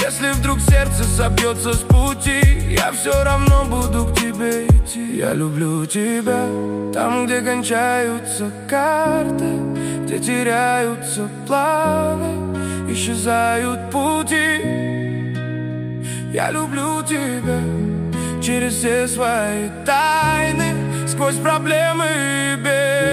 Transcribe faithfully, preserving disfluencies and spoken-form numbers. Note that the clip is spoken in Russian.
Если вдруг сердце собьется с пути, я все равно буду к тебе идти. Я люблю тебя там, где кончаются карты, где теряются планы, исчезают пути. Я люблю тебя через все свои тайны, сквозь проблемы и беды.